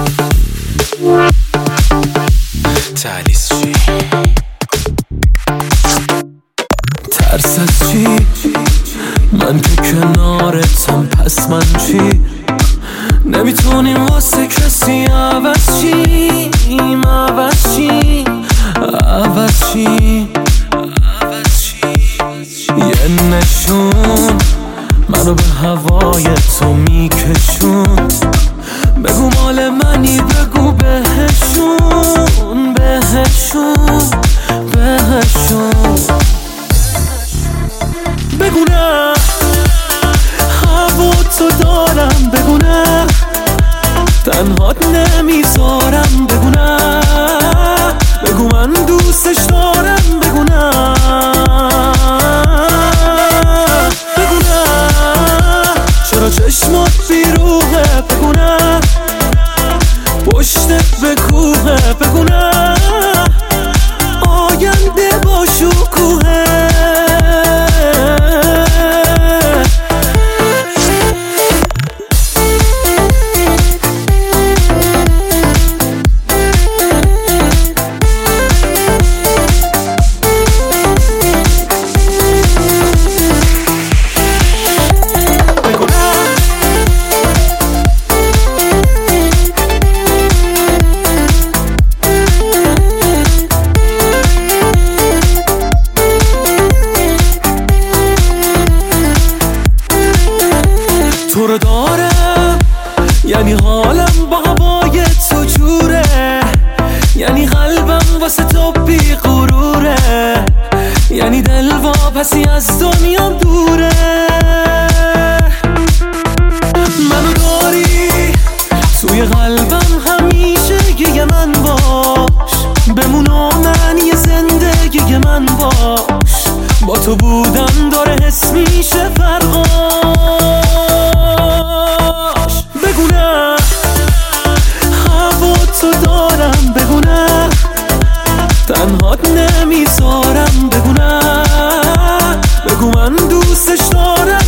تعلیس چی؟ ترس از چی؟ من که کنارتم، پس من چی؟ نمیتونیم واسه کسی عوض چیم، عوض چیم، عوض چیم. یه نشون منو به هوای تو میکشون، بگو مال منی، بگو بهشون، بهشون، بهشون. بگو نه هوا تو دارم، بگو نه تنهات نمیذارم، بگو نه بگو من دوستش دارم، بگو نه بگو نه چرا چشمات بیروحه، بگو نه پشتت به کوهه، بگو نه آینده با شکوهه. تو رو دارم یعنی حالم با هوای تو جوره، یعنی قلبم واسه تو بی غروره، یعنی دل واپسی از دنیام دوره. منو داری توی قلبم همیشه، یه من باش بمون و معنی زندگی من باش، با تو بودن داره حس میشه فرقاش. بگو نه هوا تو دارم، بگو نه تنهات نمیذارم، بگو نه بگو من دوستش دارم.